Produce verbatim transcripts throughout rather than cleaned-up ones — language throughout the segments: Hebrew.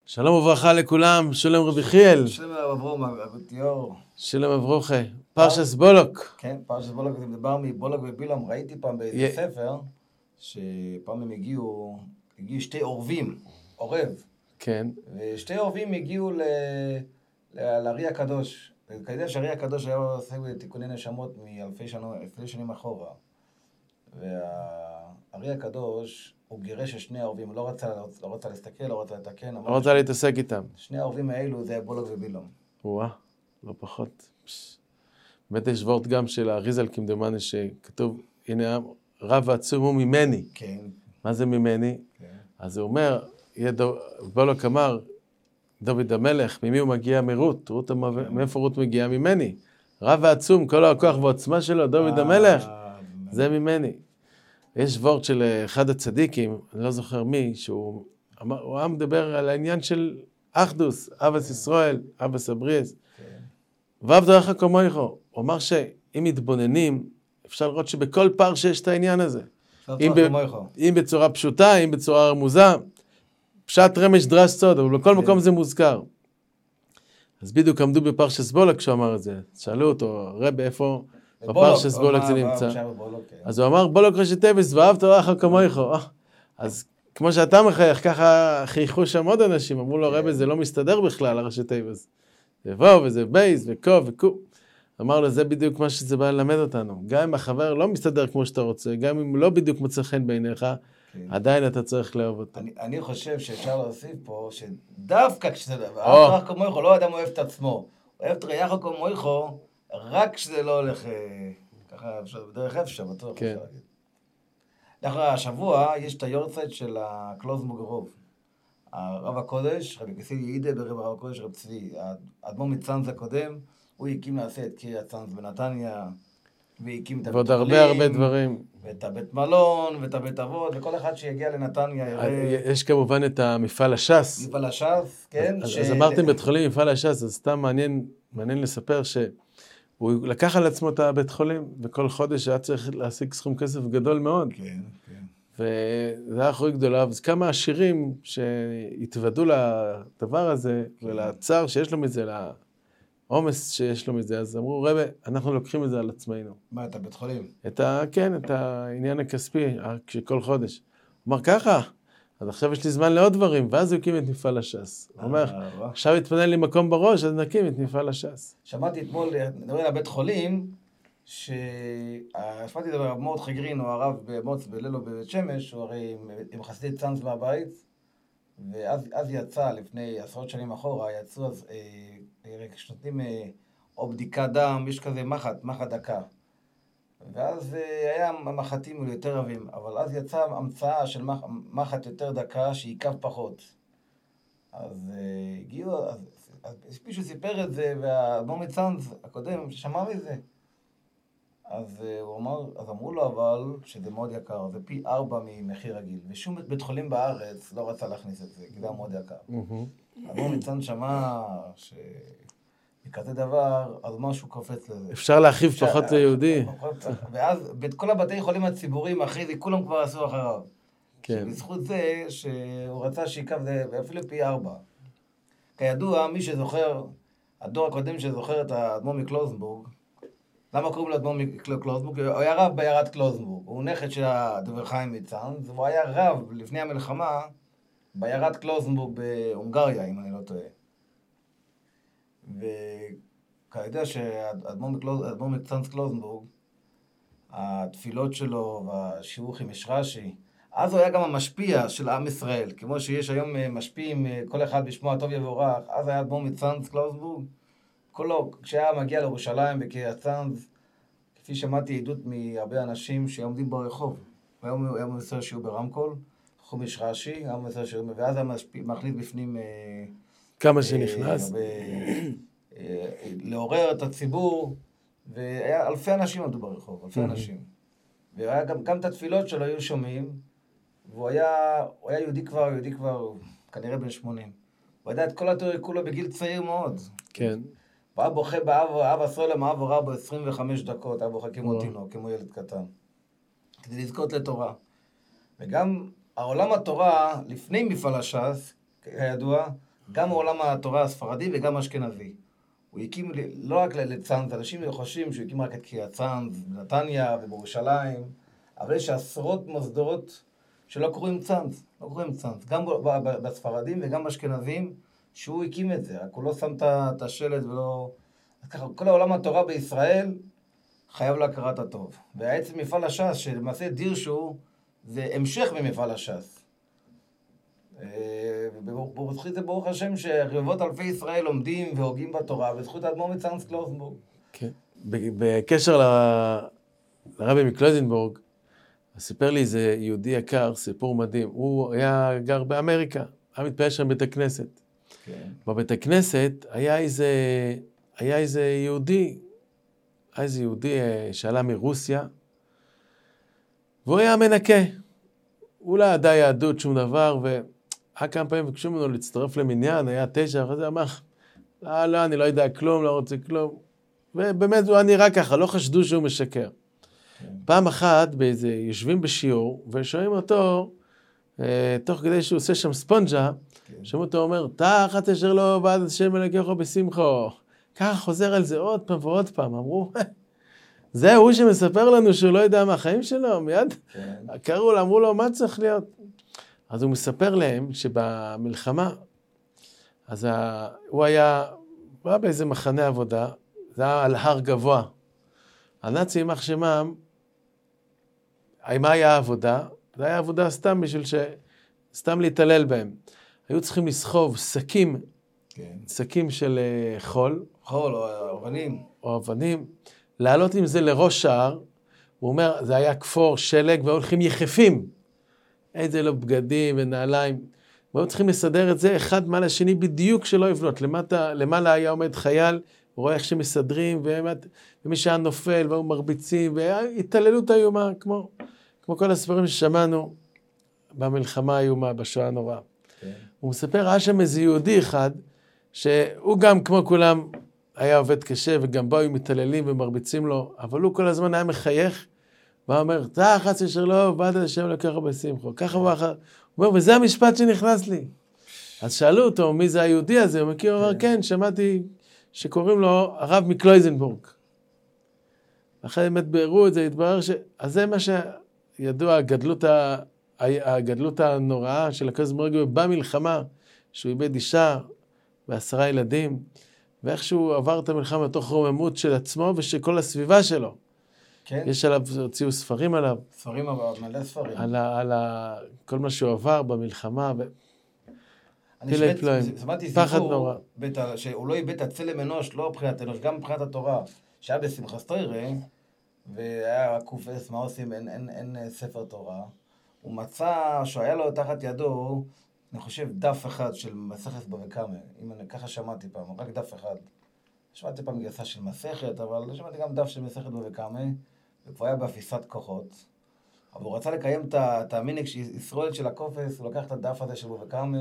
שלום וברכה לכולם, שלום רבי חיאל. שלום אברום, אגותיאור. שלום אברוכה. פרשס בולוק. כן, פרשס בולוק, זה מדבר מבולוק ובילום. ראיתי פעם באיזה ספר, שפעם הם הגיעו, הגיעו שתי עורבים, עורב. כן. ושתי עורבים הגיעו לארי הקדוש. וכדי שהארי הקדוש היה עושה בתיקוני נשמות מאלפי שנים אחורה. והארי הקדוש, הוא גירש את שני העורבים, הוא לא רצה, לא רצה להסתכל, לא רצה לתקן. לא רצה להתעסק איתם. שני העורבים האלו זה בולוק ובילום. וואה, לא פחות. באמת יש וורט גם של האריזל כמדומני שכתוב, הנה רב עצום הוא ממני. כן. מה זה ממני? כן. אז הוא אומר, בולוק אמר, דוד המלך, ממי הוא מגיע? מרות. רות, מאיפה רות מגיעה? ממני. רב עצום, כל הכוח ועוצמה שלו, דוד המלך, זה ממני. יש וורט של אחד הצדיקים, אני לא זוכר מי, שהוא אמר, הוא היה מדבר על העניין של אחדוס, אבס ישראל, אבס אבריאס. ואהב דרך כמויכו. הוא אמר שאם מתבוננים, אפשר לראות שבכל פרשה יש את העניין הזה. אם, ב... אם בצורה פשוטה, אם בצורה רמוזה, פשט רמש דרש סוד, אבל בכל מקום זה מוזכר. אז בדיוק עמדו בפרשס בולוק כשהוא אמר את זה. שאלו אותו, רבי, איפה בפרשס בולוק זה נמצא? אז הוא אמר, בולוק ראשי תיבס, ואהבת דרך כמויכו. אז כמו שאתה מחייך, ככה חייכו שם עוד אנשים, אמרו לו, רבי, זה לא מסתדר בכלל, הראשי תיבס. זה וו וזה בייס וקו וקו. אמר לו, זה בדיוק מה שזה בא ללמד אותנו. גם אם החבר לא מסתדר כמו שאתה רוצה, גם אם לא בדיוק מצא חן בעיניך, עדיין אתה צריך לאהוב אותו. אני חושב שאפשר להוסיף פה, שדווקא כשזה אהב דרך כמויכו, לא אדם אוהב את עצמו. אוהב את רעך כמויכו, רק כשזה לא הולך ככה, בדרך אפשר, בטוח אפשר להגיד. לאחר השבוע יש את היורצייט של הקלוז מוגרוב. הרב הקודש, רבי כסיל יעידה ברב הרב הקודש רב צבי, האדמו"ר מצאנז הקודם, הוא הקים לעשה את קריית צאנז בנתניה, והקים את הבית ועוד הרבה הרבה דברים. ואת הבית מלון, ואת הבית אבות, וכל אחד שיגיע לנתניה יראה... יש כמובן את המפעל הש"ס. מפעל הש"ס, כן. אז, ש... אז אמרתם בית חולים מפעל הש"ס, אז סתם מעניין, מעניין לספר שהוא לקח על עצמו את הבית חולים, וכל חודש היה צריך להשיג סכום כסף גדול מאוד. כן, כן. וזה היה אחרי גדולה, אז כמה עשירים שהתוודו לדבר הזה, ולצער שיש לו מזה, לעומס שיש לו מזה, אז אמרו, רבי, אנחנו לוקחים את זה על עצמנו. מה, את הבית חולים? את ה, כן, את העניין הכספי, כל חודש. הוא אמר, ככה, אז עכשיו יש לי זמן לעוד דברים, ואז הוא הקים את מפעל הש"ס. הוא אומר, עכשיו התפנה לי מקום בראש, אז נקים את מפעל הש"ס. שמעתי אתמול, נדבר על הבית חולים, ששמעתי דבר, הרב מורדכי גרין, הוא הרב במוץ בלילו בבית שמש, הוא הרי עם חסידי צאנז מהבית, ואז יצא, לפני עשרות שנים אחורה, יצאו אז, כשנותנים או בדיקת דם, יש כזה מחט, מחט דקה. ואז היה מחטים יותר רבים, אבל אז יצאה המצאה של מחט יותר דקה, שהיא קו פחות. אז הגיעו, אז מישהו סיפר את זה, והאדמו"ר מצאנז הקודם שמע מזה. אז הוא אמר, אז אמרו לו אבל שזה מאוד יקר, זה פי ארבע ממחיר רגיל, ושום בית חולים בארץ לא רצה להכניס את זה, כי זה היה מאוד יקר. אדמו"ר מצאנז שמע שכזה דבר, אז משהו קופץ לזה. אפשר להרחיב פחות ליהודי. ואז כל הבתי חולים הציבוריים אחרי זה, כולם כבר עשו אחריו. כן. בזכות זה שהוא רצה שיקף זה, ואפילו פי ארבע. כידוע, מי שזוכר, הדור הקודם שזוכר את האדמו"ר מקלוזנבורג, למה קוראים לו אדמו"ר מקלוזנבורג? הוא היה רב בעיירת קלוזנבורג. הוא נכד של הדובר חיים מצאנז, והוא היה רב לפני המלחמה בעיירת קלוזנבורג בהונגריה, אם אני לא טועה. וכידוע שהאדמו"ר מצאנז קלוזנבורג, התפילות שלו והשיעוכים יש רש"י, אז הוא היה גם המשפיע של עם ישראל, כמו שיש היום משפיעים כל אחד בשמו הטוב יבורך, אז היה אדמו"ר מצאנז קלוזנבורג, כולו, כשהיה מגיע לירושלים בקריית צאנז, כפי שמעתי עדות מהרבה אנשים שעומדים ברחוב, והיום היה מסר שיעור ברמקול, חומש רש"י, היה מסר שיעור, ואז היה מחליט בפנים... כמה שנכנס. לעורר את הציבור, והיה אלפי אנשים עמדו ברחוב, אלפי אנשים. והיה גם, גם את התפילות שלו היו שומעים, והוא היה, הוא היה יהודי כבר, יהודי כבר, כנראה בן שמונים. הוא ידע את כל התיאוריה כולו בגיל צעיר מאוד. כן. הוא היה בוכה באב, אב הסולם, אב הוראה בו עשרים וחמש דקות, היה בוכה כמו תינוק, כמו ילד קטן. כדי לזכות לתורה. וגם העולם התורה, לפני מפעל הש"ס, כידוע, גם מעולם התורה הספרדי וגם אשכנזי. הוא הקים לא רק לצאנז, אנשים חושבים שהוא הקים רק את קריית צאנז, בנתניה ובירושלים, אבל יש עשרות מוסדות שלא קוראים צאנז, לא קוראים צאנז, גם בספרדים וגם באשכנזים, שהוא הקים את זה, רק הוא לא שם את השלט ולא... אז ככה, כל העולם התורה בישראל חייב להכרת הטוב. והעצם מפעל הש"ס, שלמעשה דירשו, זה המשך במפעל הש"ס. ובזכות זה ברוך השם שרבבות אלפי ישראל לומדים והוגים בתורה, בזכות האדמו"ר מצאנז קלוזנבורג. כן. בקשר לרבי מקלוזנבורג, סיפר לי איזה יהודי יקר, סיפור מדהים. הוא היה גר באמריקה, היה מתפלל שם בית הכנסת. כן. בבית הכנסת היה איזה, היה איזה יהודי, היה איזה יהודי שעלה מרוסיה, והוא היה מנקה. הוא לא ידע יהדות שום דבר, והיה כמה פעמים ביקשו ממנו להצטרף למניין, היה תשע, ואחרי זה אמר, לא, לא, אני לא יודע כלום, לא רוצה כלום. ובאמת הוא היה נראה ככה, לא חשדו שהוא משקר. פעם אחת, באיזה, יושבים בשיעור, ושומעים אותו, אה, תוך כדי שהוא עושה שם ספונג'ה, שומעים אותו אומר, תחת אשר לא עבד השם אלוקיך בשמחו. ככה חוזר על זה עוד פעם ועוד פעם. אמרו, זה הוא שמספר לנו שהוא לא יודע מה החיים שלו, מיד קראו לו, אמרו לו, מה צריך להיות? אז הוא מספר להם שבמלחמה, אז ה... הוא היה, הוא היה באיזה מחנה עבודה, זה היה על הר גבוה. הנאצים יימח שמם, מה היה העבודה? זה היה עבודה סתם בשביל ש... סתם להתעלל בהם. היו צריכים לסחוב שקים, כן. שקים של חול. חול או אבנים. או אבנים. לעלות עם זה לראש שער, הוא אומר, זה היה כפור, שלג, והולכים יחפים. איזה לא בגדים ונעליים. והיו צריכים לסדר את זה אחד מעל השני בדיוק שלא יבנות. למטה, למעלה היה עומד חייל, הוא רואה איך שמסדרים, ומי שהיה נופל, והיו מרביצים, והתעללות איומה, כמו, כמו כל הספרים ששמענו במלחמה האיומה, בשואה הנוראה. כן. הוא מספר, היה שם איזה יהודי אחד, שהוא גם כמו כולם היה עובד קשה, וגם בו היו מתעללים ומרביצים לו, אבל הוא כל הזמן היה מחייך, והוא אומר, תחת אשר לא עבד השם אלוקיך בשמחו. ככה הוא אחר. הוא אומר, וזה המשפט שנכנס לי. אז שאלו אותו, מי זה היהודי הזה? הוא מכיר, הוא אומר, כן, שמעתי שקוראים לו הרב מקלויזנבורג. אחרי באמת בירו את זה, התברר ש... אז זה מה שידוע, הגדלות, ה... הגדלות הנוראה של הקלויזנבורג במלחמה, שהוא איבד אישה ועשרה ילדים, ואיכשהו עבר את המלחמה בתוך רוממות של עצמו ושל כל הסביבה שלו. כן. יש עליו, הוציאו ספרים עליו. ספרים, מלא ספרים. על, ה, על ה, כל מה שהוא עבר במלחמה. ו... אני שמעתי סיפור, שהוא לא איבד את הצלם אנוש, לא מבחינת אנוש, גם מבחינת התורה, שהיה בשמחת תורה, והיה קופס, מה עושים, אין, אין, אין ספר תורה. הוא מצא שהיה לו תחת ידו, אני חושב, דף אחד של מסכת בבא קמא, אם אני ככה שמעתי פעם, רק דף אחד. שמעתי פעם גרסה של מסכת, אבל שמעתי גם דף של מסכת בבא קמא, וכבר היה באפיסת כוחות. אבל הוא רצה לקיים את המנהג ישראל של הקופס, הוא לקח את הדף הזה של בבא קמא,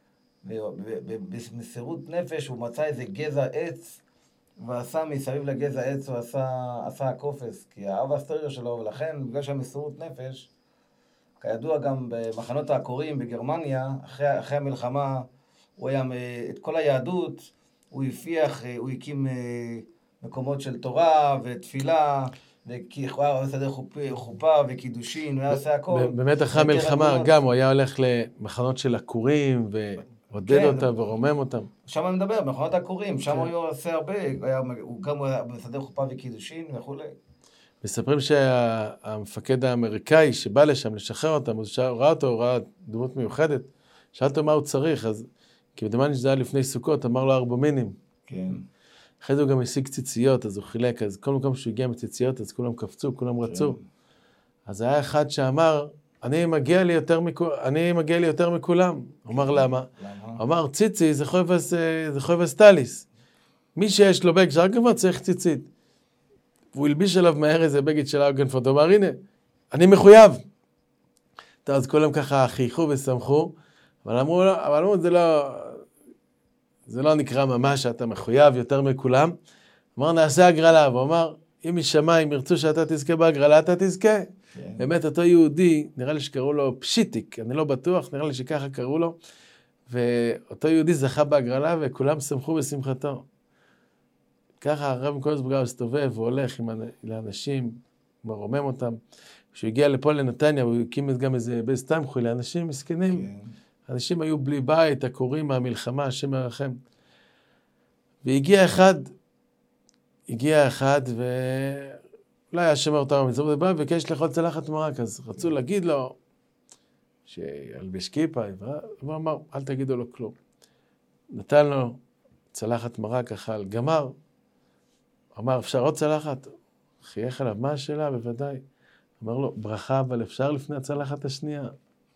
ובמסירות נפש הוא מצא איזה גזע עץ, ועשה מסביב לגזע עץ, הוא עשה, עשה הקופס, כי האב הסטריו שלו, ולכן, בגלל שהמסירות נפש, כידוע גם במחנות העקורים בגרמניה, אחרי, אחרי המלחמה, הוא היה, את כל היהדות, הוא הפיח, הוא הקים מקומות של תורה ותפילה, וכי הוא היה עושה חופה וקידושין, הוא היה עושה הכל. באמת אחרי המלחמה גם הוא היה הולך למחנות של עקורים, ועודד אותם ורומם אותם. שם אני מדבר, במחנות העקורים, שם הוא עושה הרבה, הוא גם מסדר חופה וקידושין וכו'. מספרים שהמפקד האמריקאי שבא לשם לשחרר אותם, אז הוא ראה אותו, הוא ראה דמות מיוחדת, שאל אותו מה הוא צריך, אז כמדומני שזה היה לפני סוכות, אמר לו ארבע מינים. כן. אחרי זה הוא גם השיג ציציות, אז הוא חילק, אז כל מקום שהוא הגיע מציציות, אז כולם קפצו, כולם רצו. אז היה אחד שאמר, אני מגיע לי יותר, מכול, אני מגיע לי יותר מכולם. הוא אמר למה? הוא אמר, ציצי זה חויבס, זה חויבס טליס. מי שיש לו בג, שרק כבר צריך ציצית. והוא הלביש עליו מהר איזה בגד של אוגנפורד, הוא אמר, הנה, אני מחויב. אז כולם ככה חייכו ושמחו, אבל אמרו, אבל אמרו, זה לא, זה לא נקרא ממש שאתה מחויב יותר מכולם. אמר, נעשה הגרלה, והוא אמר, אם משמיים ירצו שאתה תזכה בהגרלה, אתה תזכה. באמת, אותו יהודי, נראה לי שקראו לו פשיטיק, אני לא בטוח, נראה לי שככה קראו לו, ואותו יהודי זכה בהגרלה, וכולם שמחו בשמחתו. ככה הרב מקונסבורג הסתובב והולך עם לאנשים, מרומם אותם. כשהוא הגיע לפה לנתניה, הוא הקים גם איזה בית תמחוי לאנשים מסכנים. כן. אנשים היו בלי בית, הקוראים מהמלחמה, השם ירחם. והגיע אחד, הגיע אחד, ואולי היה שומר אותם במצוות, ובא וביקש לאכול צלחת מרק, אז רצו להגיד לו, שילבש כיפה, הוא אמר, אל תגידו לו כלום. נתן לו צלחת מרק, אכל, גמר. אמר, אפשר עוד צלחת? חייך עליו, מה השאלה? בוודאי. אמר לו, ברכה, אבל אפשר לפני הצלחת השנייה.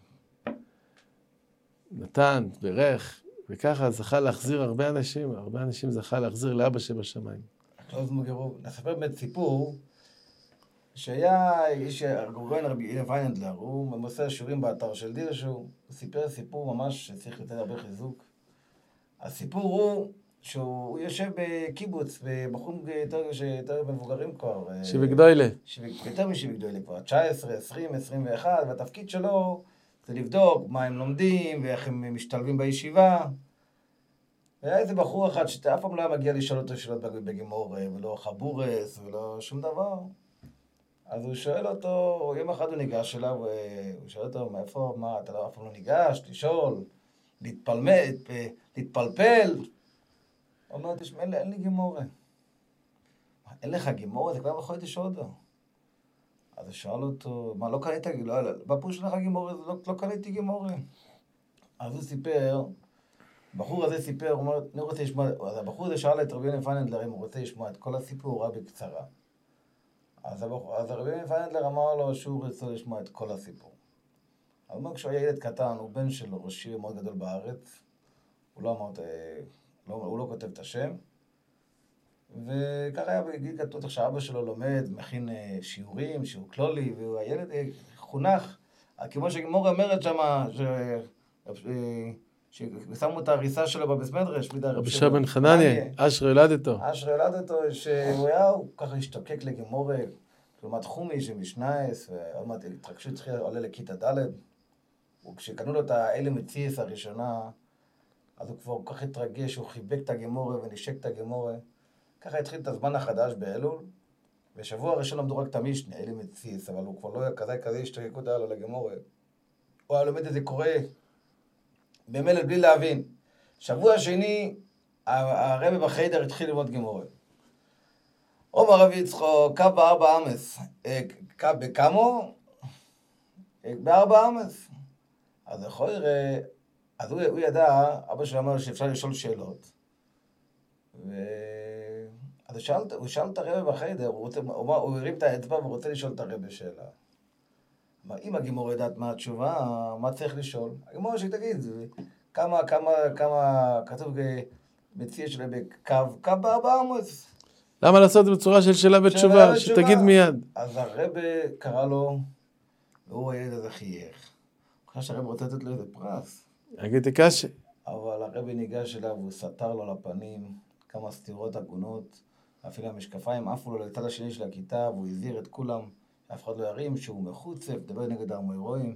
נתן, ברך, וככה זכה להחזיר הרבה אנשים, הרבה אנשים זכה להחזיר לאבא שבשמיים. נספר באמת סיפור, שהיה איש הגורגן רבי איליה וייננדלר, הוא ממוסר שיעורים באתר של דירשו, הוא סיפר סיפור ממש שצריך לתת הרבה חיזוק. הסיפור הוא שהוא יושב בקיבוץ, בחורים יותר מבוגרים כבר. שבגדוילה. יותר משבגדוילה כבר, תשע עשרה, עשרים, עשרים ואחת, והתפקיד שלו זה לבדוק מה הם לומדים ואיך הם משתלבים בישיבה. והיה איזה בחור אחד שאף פעם לא היה מגיע לשאול אותו שאלות בגמור, ולא חבורס, ולא שום דבר. אז הוא שואל אותו, יום אחד הוא ניגש אליו, הוא שואל אותו, מאיפה, מה, אתה לא אף פעם לא ניגש, לשאול, להתפלמל, להתפלפל. הוא אומר, תשמע, אין, אין לי גימורה. אין לך גימורה? זה כבר בכל זאת לשאול אותו. אז הוא שאל אותו, מה, לא קנית, לא, בפור שלך גימורה, לא, לא קניתי גימורה. אז הוא סיפר, הבחור הזה סיפר, הוא אומר, אני רוצה לשמוע, אז הבחור הזה שאל את רבי יונה וייננדלר, אם הוא רוצה לשמוע את כל הסיפור, הוא ראה בקצרה. אז, הבחור, אז רבי יונה וייננדלר אמר לו שהוא רוצה לשמוע את כל הסיפור. אז הוא אומר, כשהוא היה ילד קטן, הוא בן שלו, ראש עיר מאוד גדול בארץ, הוא לא אמר, לא, הוא לא כותב את השם, וככה היה בגיל כתוב איך שאבא שלו לומד, מכין שיעורים, שיעור כלולי, והילד חונך, כמו שגמורה אומרת שמה, ששמו את ההריסה שלו בבית מדרש, רבי שמעון בן חנניה, אשרי ילדתו. אשרי ילדתו, שהוא היה ככה השתוקק לגמורה, כלומר חומי שמשנייס, ועוד מעט התרגשות התחילה עולה לכיתה ד', וכשקנו לו את האלה מציאס הראשונה, אז הוא כבר כל כך התרגש, הוא חיבק את הגמורה ונשק את הגמורה. ככה התחיל את הזמן החדש באלול, ושבוע הראשון למדו רק את המשנה, אלה מציאס, אבל הוא כבר לא היה כזה כזה השתוקקות היה לו לגמורה. הוא היה לומד את זה קורא במלל בלי להבין. שבוע שני, הרבי בחיידר התחיל ללמוד גמורה. אומר רבי יצחוק, קו בארבע אמס, קו בכמו? בארבע אמס. אז יכול יראה, אז הוא, הוא ידע, אבא שלו אמר שאפשר לשאול שאלות. ו... אז הוא שאל, הוא שאל את הרבי בחיידר, הוא, רוצה, הוא, הוא הרים את האצבע והוא רוצה לשאול את הרבי שאלה. אם הגמור יודעת מה התשובה, מה צריך לשאול? הגמור שתגיד, כמה, כמה, כמה, כתוב מציע שלהם בקו, קו בארבע אמוס. למה לעשות בצורה של שאלה ותשובה? שתגיד מיד. אז הרבי קרא לו, והוא הילד הזה חייך. הוא חושב שהרבי רוצה לתת לו איזה פרס. אגיד תקשה. אבל הרבי ניגש אליו, הוא סתר לו לפנים, כמה סתירות הגונות, אפילו המשקפיים עפו לו לצד השני של הכיתה, והוא הזהיר את כולם, אף אחד לא ירים, שהוא מחוצף, דבר נגד האמוראים.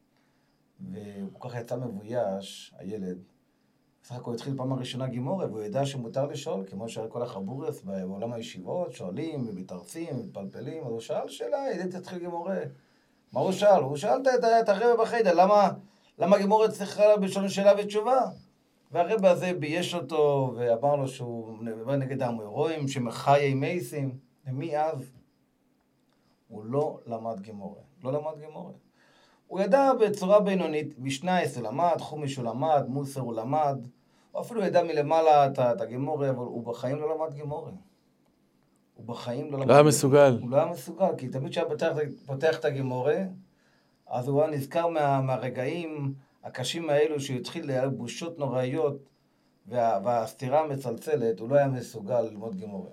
והוא כל כך יצא מבויש, הילד. בסך הכל התחיל פעם הראשונה גימורה, והוא ידע שמותר לשאול, כמו שכל החבורס בעולם הישיבות, שואלים ומתארצים ומתפלפלים, אז הוא שאל שאלה, ילד תתחיל גימורה. מה הוא שאל? הוא שאל את הרבי בחיידר, למה, למה גימורה צריכה בשאול שאלה ותשובה? והרבי הזה בייש אותו, ואמר לו שהוא דבר נגד האמוראים, שמחיי מייסים, ומאז הוא לא למד גמורה, לא למד גמורה. הוא ידע בצורה בינונית, משנייס הוא למד, חומיש הוא למד, מוסר הוא למד, הוא אפילו ידע מלמעלה את הגמורה, אבל הוא בחיים לא למד גמורה. הוא בחיים לא למד. לא היה מסוגל. הוא לא היה מסוגל, כי תמיד שהיה פותח את הגמורה, אז הוא היה נזכר מה, מהרגעים הקשים האלו, שהוא התחיל לבושות נוראיות, וה, והסתירה המצלצלת, הוא לא היה מסוגל ללמוד גמורה.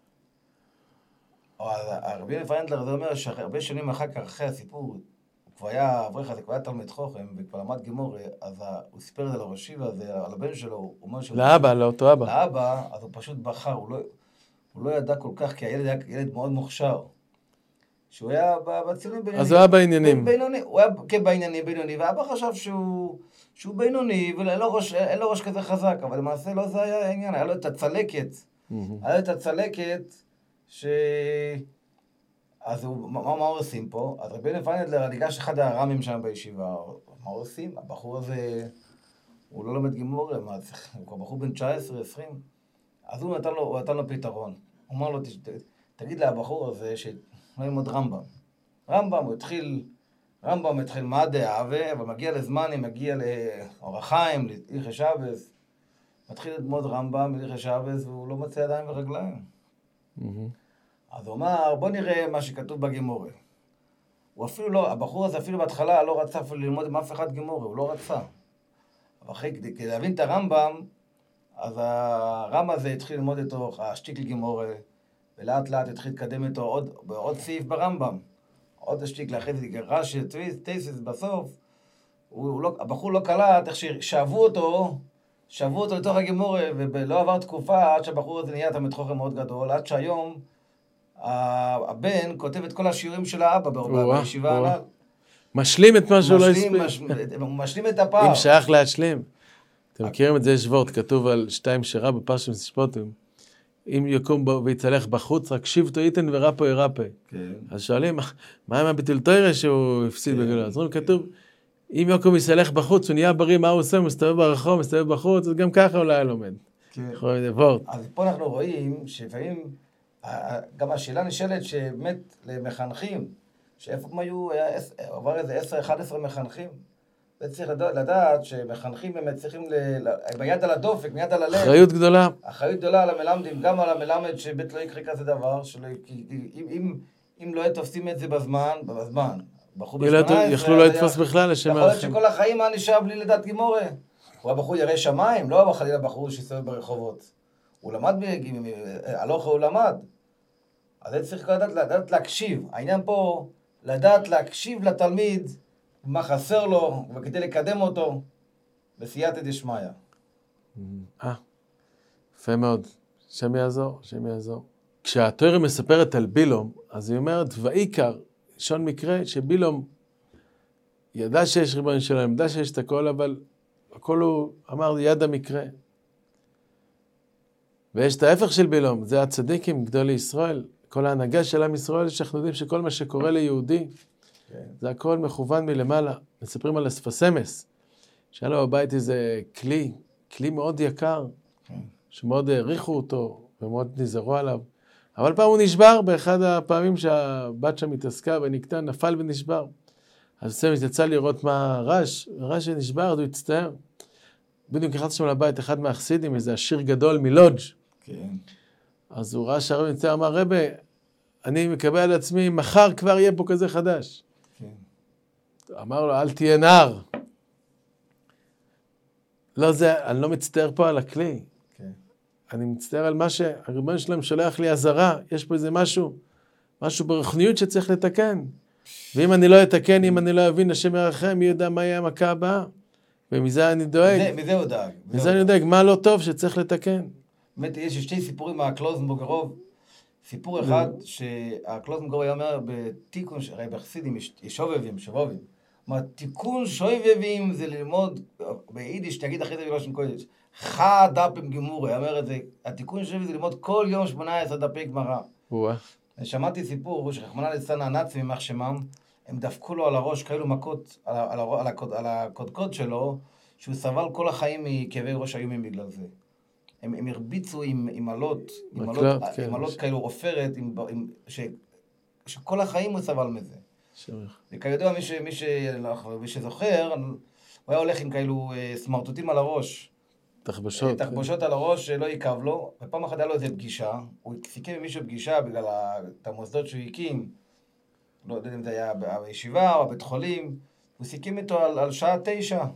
הרבי יונה וייננדלר זה אומר שהרבה שנים אחר כך, אחרי הסיפור, הוא כבר היה אברך הזה, כבר היה תלמיד חוכם, וכבר למד גמורה, אז הוא סיפר את זה לראש ישיבה, על הבן שלו, הוא אומר שהוא... לאבא, לאותו אבא. לאבא, אז הוא פשוט בחר, הוא לא, הוא לא ידע כל כך, כי הילד היה ילד מאוד מוכשר. שהוא היה בציונים בינוני. אז הוא היה בעניינים. בינוני, הוא היה כן בעניינים בינוני, ואבא חשב שהוא, שהוא בינוני, ואין לו ראש, אין לו ראש כזה חזק, אבל למעשה לא זה היה העניין, היה לו את הצלקת, היה לו את הצלקת, ש... אז הוא, מה, מה עושים פה? אז רבי פיינדלר, ניגש אחד הרמים שם בישיבה, מה עושים? הבחור הזה, הוא לא לומד גימורה, מה, הוא כבר בחור בן תשע עשרה עשרים, אז הוא נתן לו, הוא נתן לו פתרון. הוא אמר לו, ת, ת, תגיד לבחור הזה שלא ילמוד רמב"ם. רמב"ם, הוא התחיל, רמב"ם התחיל מה דעה, אבל מגיע לזמנים, מגיע לאור החיים, להלכי שבס, מתחיל ללמוד רמב"ם, להלכי שבס, והוא לא מוצא ידיים ורגליים. אז הוא אמר, בוא נראה מה שכתוב בגימורה. הוא אפילו לא, הבחור הזה אפילו בהתחלה לא רצה אפילו ללמוד עם אף אחד גימורה, הוא לא רצה. אבל אחרי, כדי להבין את הרמב"ם, אז הרם הזה התחיל ללמוד איתו, השתיקל גימורה, ולאט לאט התחיל לקדם איתו עוד, עוד סעיף ברמב"ם. עוד השתיקל, אחרי זה רש"י, טייסס, בסוף, הוא, הוא לא, הבחור לא קלט, איך ששאבו אותו, שאבו אותו לתוך הגימורה, ולא עבר תקופה עד שהבחור הזה נהיה תלמיד חכם מאוד גדול, עד שהיום הבן כותב את כל השיעורים של האבא בישיבה הנ"ל. משלים את מה שהוא לא הספיק. הוא משלים את הפער. אם שייך להשלים. אתם מכירים את זה, יש וורט, כתוב על שתיים שירה בפרשת משפטים. אם יקום ויצלח בחוץ, רק שבטו איתן ורפו ירפא. אז שואלים, מה עם הביטול תורה שהוא הפסיד בגללו? אז אומרים, כתוב, אם יקום יצלח בחוץ, הוא נהיה בריא, מה הוא עושה? הוא מסתובב ברחוב, מסתובב בחוץ, אז גם ככה אולי לומד. אז פה אנחנו רואים שלפעמים, גם השאלה נשאלת שבאמת למחנכים, שאיפה הם היו, עבר איזה עשר אחד עשרה מחנכים, וצריך לדעת שמחנכים באמת צריכים ביד על הדופק, מיד על הלב. אחריות גדולה. אחריות גדולה על המלמדים, גם על המלמד שבית לא יקרה כזה דבר, אם לא תופסים את זה בזמן, בזמן, בחור ב-שמונה עשרה, יכלו לא לתפוס בכלל לשם יכול להיות שכל החיים מה נשאר בלי לדעת גימורה. הוא הבחור ירא שמיים, לא חלילה בחור שיסתובב ברחובות. הוא למד, הלוך הוא למד. אז זה צריך לדעת, לדעת להקשיב. העניין פה, לדעת להקשיב לתלמיד, מה חסר לו, וכדי לקדם אותו, בסייעתא דשמיא. אה, יפה מאוד. שם יעזור, שם יעזור. כשהתורה מספרת על בילום, אז היא אומרת, ועיקר, שון מקרה, שבילום ידע שיש ריבונו של עולם, ידע שיש את הכל, אבל הכל הוא אמר יד המקרה. ויש את ההפך של בילום, זה הצדיקים, גדולי ישראל, כל ההנהגה של עם ישראל, שאנחנו יודעים שכל מה שקורה ליהודי, זה הכל מכוון מלמעלה. מספרים על אספסמס, שהיה לו בבית איזה כלי, כלי מאוד יקר, שמאוד העריכו אותו, ומאוד נזהרו עליו. אבל פעם הוא נשבר, באחד הפעמים שהבת שם התעסקה ונקטע, נפל ונשבר. אז אספסמס יצא לראות מה הרש, הרש שנשבר, הוא הצטער. בדיוק נכנס שם לבית, אחד מהחסידים, איזה עשיר גדול מלודג'. כן. אז הוא ראה שהרב נמצא, אמר, רבי, אני מקבל על עצמי, מחר כבר יהיה פה כזה חדש. כן. אמר לו, אל תהיה נער. לא זה, אני לא מצטער פה על הכלי. כן. אני מצטער על מה שהריבון שלהם שולח לי עזרה. יש פה איזה משהו, משהו ברוחניות שצריך לתקן. ואם אני לא אתקן, אם אני לא אבין, השם ירחם, מי יודע מה יהיה המכה הבאה. ומזה אני דואג. מזה, מזה הוא דאג. מזה אני דואג, מה לא טוב שצריך לתקן. באמת, יש שתי סיפורים מהקלוזנבורג. סיפור אחד, שהקלוזנבורג היה אומר בתיקון, הרי בחסידים יש שובבים, שובבים. מה, תיקון שובבים זה ללמוד, ביידיש, תגיד אחרי זה בלושן קודש, חד דפים גמורה, היה אומר את זה, התיקון שובבים זה ללמוד כל יום שמונה עשרה דפי גמרא. שמעתי סיפור, שרחמנא ליצלן הנאצים, יימח שמם, הם דפקו לו על הראש כאלו מכות, על, על, על, על, על הקודקוד שלו, שהוא סבל כל החיים מכאבי ראש איומים בגלל זה. הם, הם הרביצו עם, עם עלות, עם עלות, כן. עם עלות כאלו עופרת, עם, עם, ש, שכל החיים הוא סבל מזה. וכידוע, מי, ש, מי, ש, מי שזוכר, הוא היה הולך עם כאלו סמרטוטים על הראש. תחבושות. תחבושות כן. על הראש שלא יקב לו, ופעם אחת היה לו איזה פגישה, הוא סיכם עם מישהו פגישה בגלל את המוסדות שהוא הקים, לא יודע אם זה היה בישיבה או בבית חולים, הוא סיכם איתו על, על שעה תשע,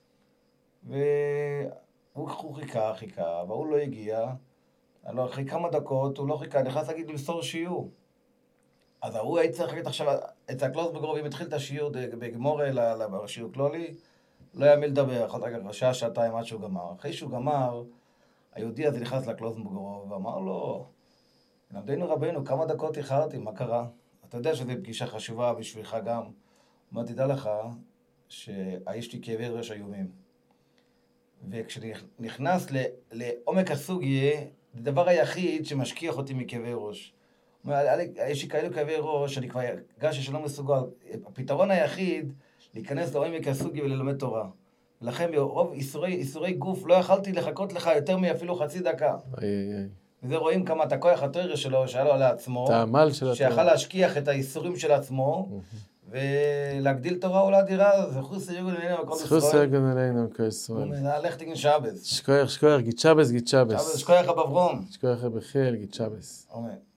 והוא חיכה, חיכה, והוא לא הגיע, אחרי כמה דקות הוא לא חיכה, נכנס להגיד למסור שיעור. אז הוא היה צריך להגיד עכשיו, אצל הקלוזנבורג, אם התחיל את השיעור בגמורה לשיעור כלולי, לא היה מי לדבר, אחת רגע, שעה, שעתיים עד שהוא גמר. אחרי שהוא גמר, היהודי הזה נכנס לקלוזנבורג ואמר לו, למדנו רבנו, כמה דקות איחרתי, מה קרה? אתה יודע שזו פגישה חשובה בשבילך גם. הוא אומר, תדע לך שהאיש לי כאבי ראש איומים. וכשנכנס לעומק הסוגיה, זה הדבר היחיד שמשכיח אותי מכאבי ראש. יש לי כאלו כאבי ראש, אני כבר הרגשתי שלא מסוגל. הפתרון היחיד, להיכנס לעומק הסוגיה וללמד תורה. ולכן ברוב איסורי, איסורי גוף לא יכלתי לחכות לך יותר מאפילו חצי דקה. איי, איי. וזה רואים כמה את הכוח התורה שלו, שהיה לו על עצמו, את העמל של התורה. שיכל להשכיח את האיסורים של עצמו, ולהגדיל תורה עולה דירה, זכוס ארגון אלינו בכל ישראל. זכוס ארגון אלינו בכל ישראל. ומנהלך תגן שבס. שכוייך, שכוייך, גיד שבס, גיד שבס. שבס, שכוייך אברום. שכוייך בחיל, גיד שבס. אמן.